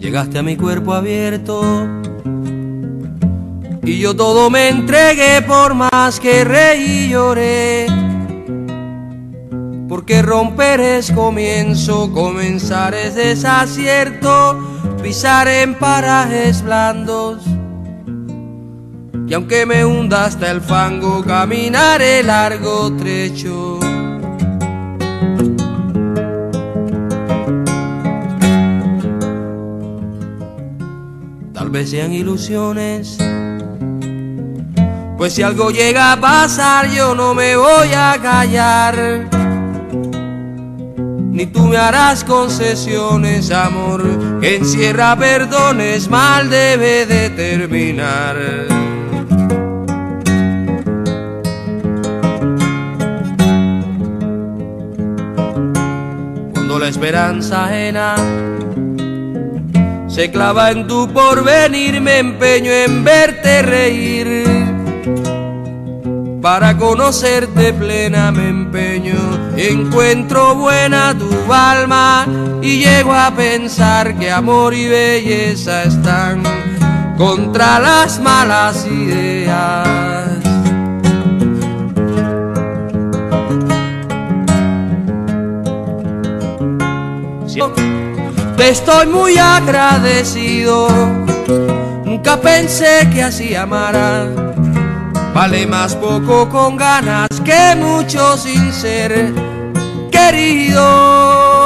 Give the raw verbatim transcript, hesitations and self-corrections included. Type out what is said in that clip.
Llegaste a mi cuerpo abierto y yo todo me entregué, por más que reí y lloré. Porque romper es comienzo, comenzar es desacierto, pisar en parajes blandos. Y aunque me hunda hasta el fango, caminaré largo trecho. Tal vez sean ilusiones, pues si algo llega a pasar yo no me voy a callar. Ni tú me harás concesiones, amor, que encierra perdones, mal debe de terminar. Cuando la esperanza ajena se clava en tu porvenir, me empeño en verte reír. Para conocerte plena me empeño, encuentro buena tu alma y llego a pensar que amor y belleza están contra las malas ideas. Te estoy muy agradecido, nunca pensé que así amara. Vale más poco con ganas que mucho sin ser querido.